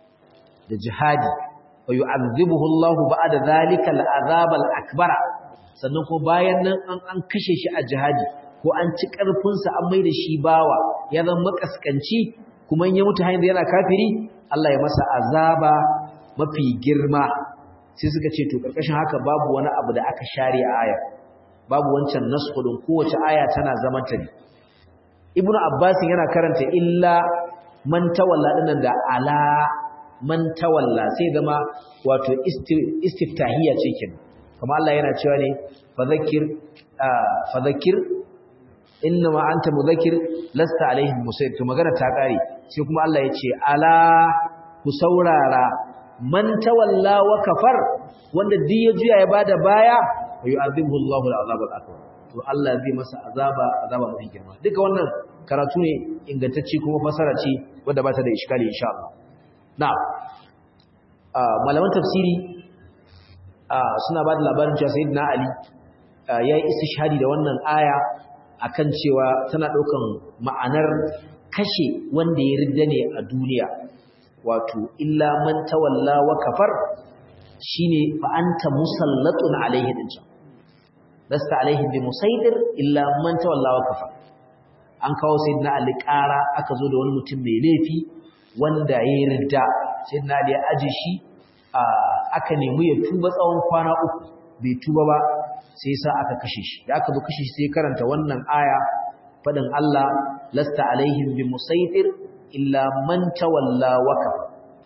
da jihadi wa yu'adhibuhu Allah ba'da zalika al-azab al-akbar sannan ko bayan nan an kashe shi a jihadi ko an ci karfin sa an maida shi bawa ya zama makaskanci kuma in ya mutu hayin yana kafiri Allah ya masa azaba mafi girma sai suka ce to karkashin haka babu wani abu da aka share a aya babu wancan nasxu din kowace aya tana zaman ta ne ibnu abbas yana karanta illa man tawalla dinnan da ala man tawalla sai zama wato istiftahiyya ce kin kuma Allah yana cewa ne fadhakkir innama anta mudhakkir lasta alaihim musaytir to magana ta kare sai kuma Allah ya ce ala ku saurara man tawalla wa kafar wanda duk ya juya ya bada baya yu'adhibuhu Allahu al-'adhab al-akbar to Allah zai masa azaba mai girma duka wannan karatu ne ingantacce kuma fasara ce wanda ba ta da iskali insha Allah na'am malaman tafsiri suna ba da labarin cewa sayyidina Ali yayi istishhadi da wannan aya akan cewa tana daukan ma'anar kashe wanda ya ridda ne a duniya wato illa man tawalla wa kafar shine fa anta musallatun alaihi dinsa lasta alaihi bi musaidir illa man tawalla wa kafar an kawo sayyidina Ali ƙara aka zo da wani mutum mai laifi wanda ya ridda sayyidina Ali ya aje shi aka nemi ya tuba tsawon kwana 3 bai tuba ba sai sa aka kashe shi da aka zo kashe shi sai karanta wannan aya fadin Allah lasta alaihim bi musaitir illa man tawalla wa kafar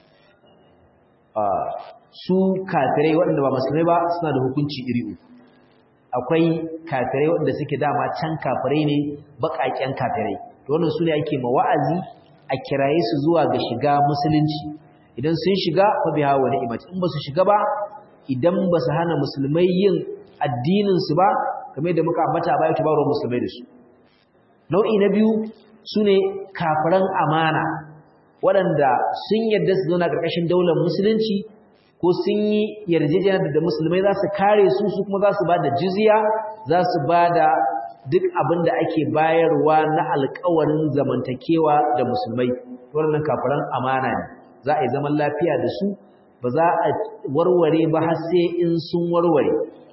su kafirai waɗanda ba musulmai ba suna da hukunci iri uku akwai kafirai waɗanda suke dama can kafirai ne baƙaƙen kafirai to wannan su ne ake ma wa'azi a kiraye su zuwa ga shiga musulunci idan sun shiga fa biha wa ni'mat in ba su shiga ba idan ba su hana musulmai yin addinin su ba kamar da muka ambata baya to baro musulmai da su nau'i na biyu sune kafiran amana waɗanda sun yarda su zauna ƙarƙashin daular musulunci ko sun yi yarjejeniya da musulmai za su kare su su kuma za su ba da jizya za su ba da duk abin da ake bayarwa na alƙawarin zamantakewa da musulmai waɗannan kafiran amana ne za a yi zaman lafiya da su ba za a warware ba har sai in sun warware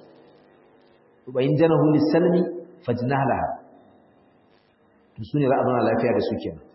wa in janahu lis-salmi fajnah laha su ne za a zauna lafiya da su kenan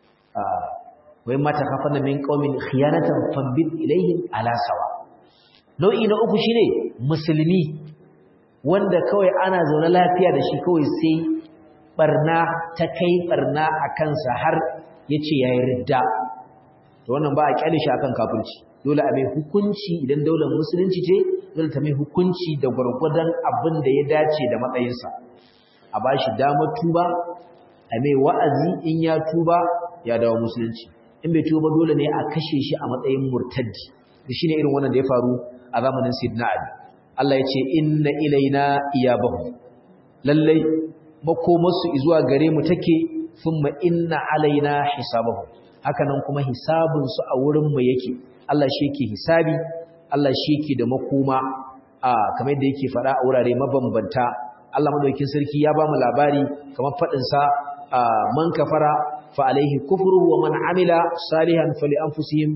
wa in ma takhafanna min qaumin khiyanatan fambid ilaihim ala sawa nau'i na uku shine musulmi wanda kawai ana zaune lafiya da shi kawai sai barna ta kai barna a kansa har yace yayi ridda to wannan ba a kyale shi akan kafirci dole a mai hukunci idan daular musulunci ce dole ta mai hukunci da gurgurdan abin da ya dace da matsayinsa a bashi damar tuba a mai wa'azi in ya tuba ya dawo musulunci in bai tuba dole ne a kashe shi a matsayin murtaddi shine irin wannan da ya faru a zamanin Sayyidina Ali Allah ya ce inna ilaina iyabahum lallai makomarsu zuwa gare mu take thumma inna alaina hisabahum hakanan kuma hisabun su a wurin mu yake Allah shi yake hisabi Allah shi yake da makoma kamar yadda yake fada a wurare mabambanta Allah madaukakin sarki ya ba mu labari kamar fadin sa man kafara fa alaihi kufruhu wa man amila salihan fali anfusihim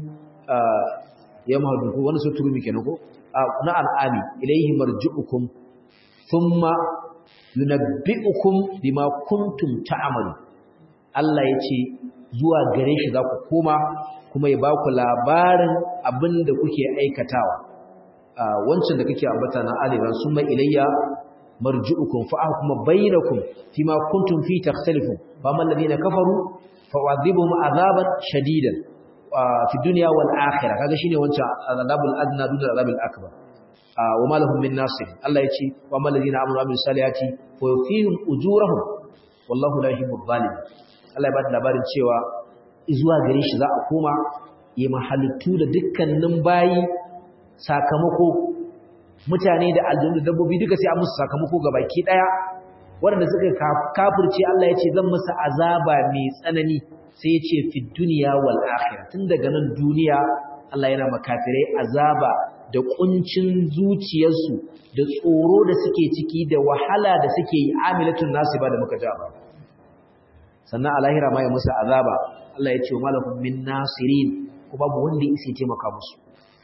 yamhadu wani suturu muke ne ko na al'ami ilaihi marji'ukum thumma yunabbi'ukum bima kuntum ta'malu Allah yace zuwa gare shi za ku koma kuma ya baku labarin abinda kuke aikatawa wancan da kake ambata na aliran summa ilayya marji'ukum fa ahkuma bainakum fima kuntum fi takhtalifun fa man ladina kafaru fa wa'adhibuhum 'adaban shadidan fi dunya wal akhirah kaga shine wancan azabul adna dun azabil akbar wa ma lahum min nasir Allah yace wa mal ladina amanu wa amilus salihati fa yufihim ujurahum wallahu la yuhibbul zalimin Allah ya bada labarin cewa zuwa gare shi za a koma yi mahalittu da dukkanin bayi sakamako mutane da aljannu da dabbobi duka sai a musu sakamako gabaki daya wanda suka kafirce Allah yace zan musu azaba mai tsanani sai ya ce fi duniya wal akhirah tun daga nan duniya Allah yana makafirai azaba da kuncin zuciyarsu da tsoro da suke ciki da wahala da suke yi amilatun nasiba da muka jaba sannan a lahira ma ya musu azaba Allah ya ce wa malakum min nasirin ko babu wanda yake taimaka musu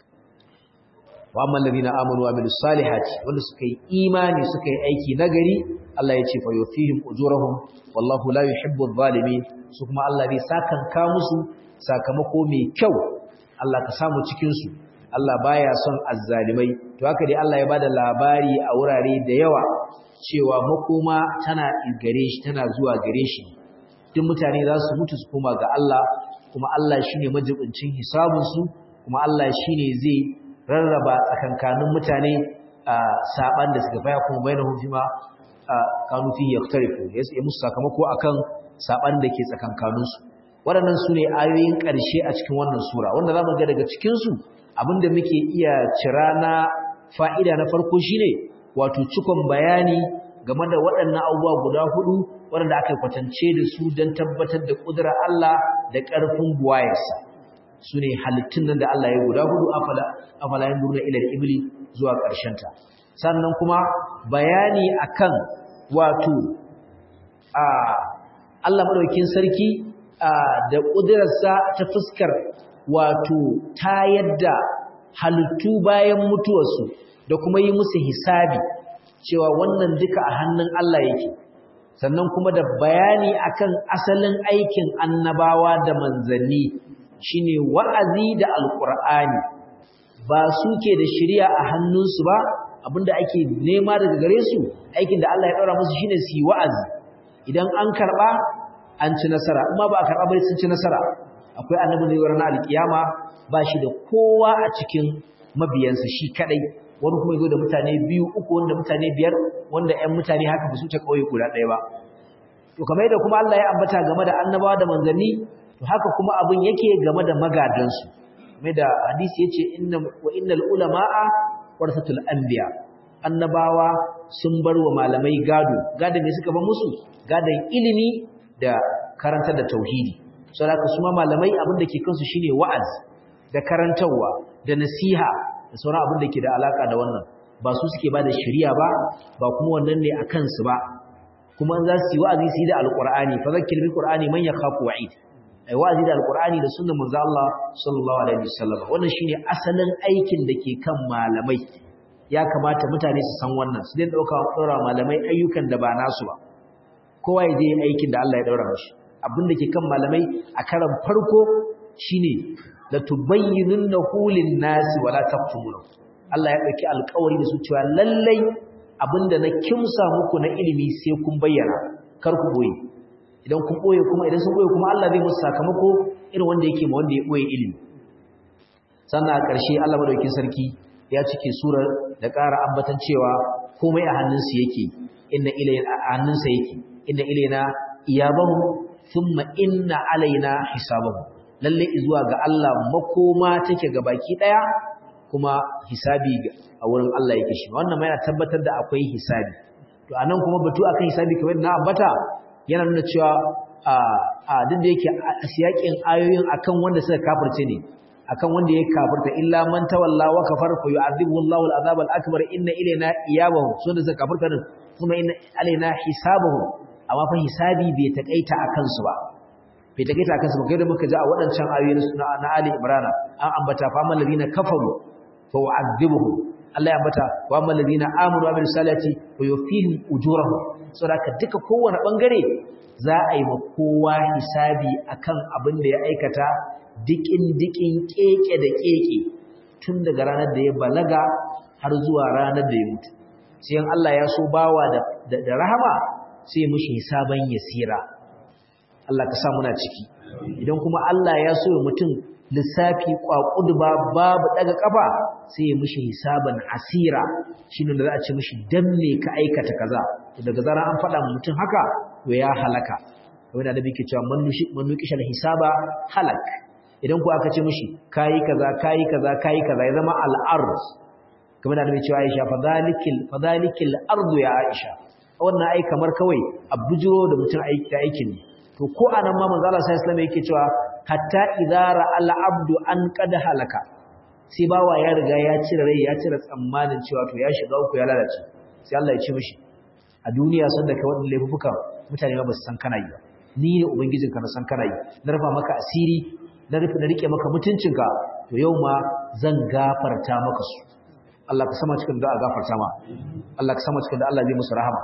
wa amman ladina amanu wa amilus salihati wanda suka yi imani suka yi aiki nagari Allah ya ce fa yufihim ujurahum wallahu la yuhibbu adh-dhalimin su kuma Allah zai sakanka musu sakamako mai kyau Allah ka samu cikin su Allah baya son azzalimai to haka dai Allah ya bada labari a wurare da yawa cewa makoma tana gare shi tana zuwa gare shi duk mutane za su mutu su koma ga Allah kuma Allah shine majibincin hisabun su kuma Allah shine zai rarraba tsakankanin mutane saban da suka faya kuma bainahum fima kanu fihi yaktarifu ya musu sakamako akan saban da ke tsakankaninsu. Waɗannan su ne ayoyin ƙarshe a cikin wannan sura wanda za mu ga daga cikinsu abinda muke iya cira na fa'ida na farko shine wato cikon bayani game da waɗannan abubuwa guda hudu waɗanda aka kwatance da su don tabbatar da ƙudurar Allah da ƙarfin buwayarsa. Su ne halittun nan da Allah ya guda hudu afala yin nuna ilar ibli zuwa ƙarshenta. Sannan kuma bayani akan wato Allah madaukakin sarki da ƙudurarsa ta fuskar wato ta yadda halittu bayan mutuwarsu da kuma yi musu hisabi cewa wannan duka a hannun Allah yake. Sannan kuma da bayani akan asalin aikin annabawa da manzanni shine wa'azi da alqur'ani ba suke da shari'a a hannunsu ba, abinda ake nema daga gare su aikin da Allah ya daura musu shine su yi wa'azi. Idan an karba an ci nasara, amma ba a karba bai sun ci nasara. Akwai annabi ne ranar alkiyama ba shi da kowa a cikin mabiyansa shi kadai, wani kuma yazo da mutane biyu uku wanda mutane biyar wanda ƴan mutane haka ba su ta kauye guda ɗaya ba. To kamar yadda kuma Allah ya ambata game da annabawa da manzanni, to haka kuma abin yake game da magadansu. Kamar da hadisi yace innal ulama'a warasatul anbiya. Annabawa sun bar wa malamai gadon ne suka bar musu gadon ilimi da karantar da tauhidi. Saboda su ma malamai abin da ke kansu shine wa'azi da karantarwa da nasiha da sauran abin da ke da alaka da wannan. Ba su suke bada shari'a ba kuma wannan ne a kansu ba. Kuma in za su yi wa'azi su yi da alqur'ani fa zakkir bil qur'ani man yakhafu wa'id. Ai wa'azi da alqur'ani da sunnar manzo Allah sallallahu alaihi wasallam. Wannan shine asalin aikin da ke kan malamai. Ya kamata mutane su san wannan, su dai daura malamai ayyukan da ba nasu ba. Kowa ya je aikin da Allah ya daura mashi. Abin da ke kan malamai a karan farko shine la tubayyinunnahu lin-nasi wa la taqtumunahu. Allah ya dauki alƙawari da su cewa lallai abinda na kimsa muku na ilimi sai kun bayyana, kar ku boye. Idan kun boye kuma idan sun boye kuma Allah zai musu sakamako irin wanda yake ma wanda ya boye ilimi. Sannan a ƙarshe Allah madaukakin sarki ya cike surar da ƙara ambatan cewa komai a hannunsa yake, inna ilayna a hannunsa yake, inna ilayna iyabahum thumma inna alaina hisabahum. Lalle zuwa ga Allah makoma take ga baki daya, kuma hisabi a wurin Allah yake shi. Wannan ma yana tabbatar da akwai hisabi. To anan kuma batu akan hisabi kamar na ambata yana nuna cewa duk da yake a siyakin ayoyin akan wanda suka kafirce ne, akan wanda ya kafirta illa man tawalla wa kafara fa yu'adhibuhu Allahu al-'adhab al-akbar inna ilayna iyabahum. So da suka kafirta din kuma inna alaina hisabahum. Amma fa hisabi bai takaita akan su ba. Bai takaita akan su ba, kai da muka ji a wadancan ayoyin na Ali Imran an ambata fa man ladina kafaru fa yu'adhibuhum. Allah ya ambata wa man ladina amanu wa amilus salati wa yufihim ujurahum. Saboda duka kowane bangare za a yi ma kowa hisabi akan abin da ya aikata dikin keke da keke tun daga ranar da ya balaga har zuwa ranar da ya mutu. Sai Allah ya so bawa da rahama sai mushi hisaban yasira. Allah ka sa muna ciki. Idan kuma Allah ya so mutum lissafi kwakuduba babu daga kafa sai ya mushi hisaban asira, shine da za a ce mushi dan me ka aikata kaza. To daga zaran an faɗa mutum haka to ya halaka. Kamar da Nabi ke cewa man nuqisha hisaba halak. Idan ku aka ce mushi kai kaza ya zama al-ard. Kamar da Nabi cewa Aisha fadhalikil ardu ya Aisha. Wannan ai kamar kawai abujiro da mutum aikin ne. To ko anan ma manzo Allah sallallahu alaihi wasallam yake cewa hatta idara al-abdu an qad halaka. Sai bawa ya riga ya cire rai, ya cire tsammanin cewa to ya shiga uku ya lalace. Sai Allah ya ce mishi a duniya san da kai wannan laifuka mutane ba su san kana yi ba. Ni ne ubangijinka na san kana yi. Na rufa maka asiri, na rike maka mutuncinka, to yau ma zan gafarta maka su. Allah ka sama cikin da a gafarta ma. Allah ka sama cikin da Allah zai musu rahama.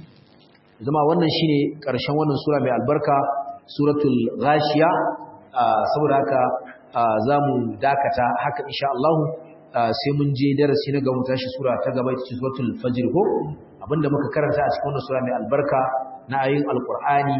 Zama wannan shine ƙarshen wannan sura mai albarka, suratul Ghashiya. Saboda haka zamu dakata haka insha Allah sai mun je darasi na gaba tashi sura ta gaba ita suratul Fajr ko abinda muka karanta a cikin wannan sura mai albarka na ayoyin alqur'ani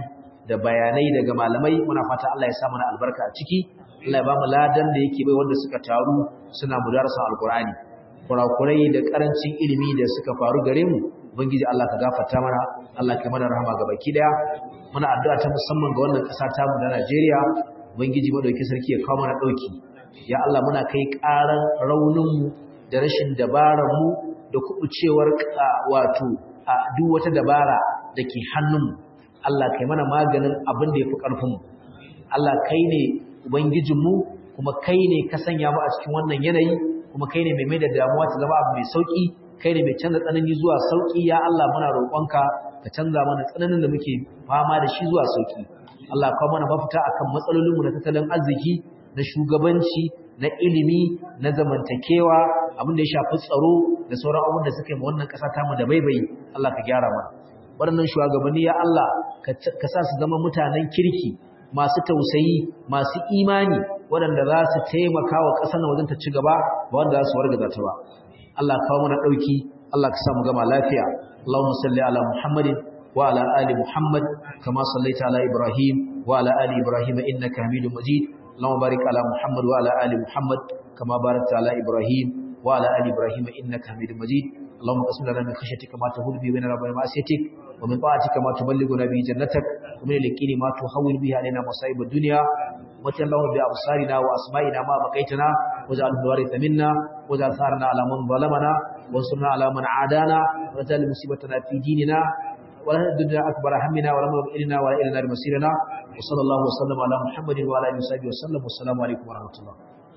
da bayanai daga malamai muna fata Allah ya sa mana albarka a ciki Allah ya ba mu ladan da yake bai wanda suka taru suna mudarasa alqur'ani kurakurai da karancin ilimi da suka faru gare mu ubangiji Allah ka gafarta mana Allah ka mana rahama ga baki daya muna addu'a ta musamman ga wannan kasa ta mu da Najeriya ubangiji madauki sarki ya kawo mana dauki ya Allah muna kai karan raunin mu da rashin dabarar mu da kubucewar wato duk wata dabara dake hannun mu Allah kai mana maganin abin da yafi karfin mu Allah kai ne ubangijinmu kuma kai ne ka sanya mu a cikin wannan yanayi kuma kai ne mai da damuwa ta zama abu mai sauki kai ne mai canza tsanani zuwa sauki ya Allah muna roƙonka ka canza mana tsananin da muke fama da shi zuwa sauki Allah kawo mana mafita akan matsalolinmu na tattalin arziki na shugabanci na ilimi na zamantakewa abin da ya shafi tsaro da sauran abin da suka yi wannan ƙasa tamu da baibayi Allah ka gyara mana waɗannan shugabanni ya Allah ka sa su zama mutanen kirki masu tausayi masu imani waɗanda za su taimaka wa ƙasar wajen ta ci gaba ba wanda za su wargaza ta ba Allah kawo mana ɗauki Allah ka sa mu gama lafiya Allahumma salli ala Muhammadin wa ala ali Muhammad kama sallaita ala Ibrahim wa ala ali Ibrahim innaka Hamidum Majid Allahumma barik ala Muhammad wa ala ali Muhammad kama barakta ala Ibrahim wa ala ali Ibrahim innaka Hamidum Majid اللهم اقسم لنا من خشيتك ما تهول به بيننا وبين معصيتك ومن طاعتك ما تبلغنا به جنتك ومن اليقين ما تحول به علينا مصائب الدنيا ومتع اللهم بأبصارنا وأسمائنا ما بقيتنا واجعل الوارث منا واجعل ثارنا على من ظلمنا وانصرنا على من عادانا ولا تجعل مصيبتنا في ديننا ولا الدنيا أكبر همنا ولا مبلغ علمنا ولا إلى نار مصيرنا وصلى الله وسلم على محمد وعلى آله وصحبه وسلم والسلام عليكم ورحمة الله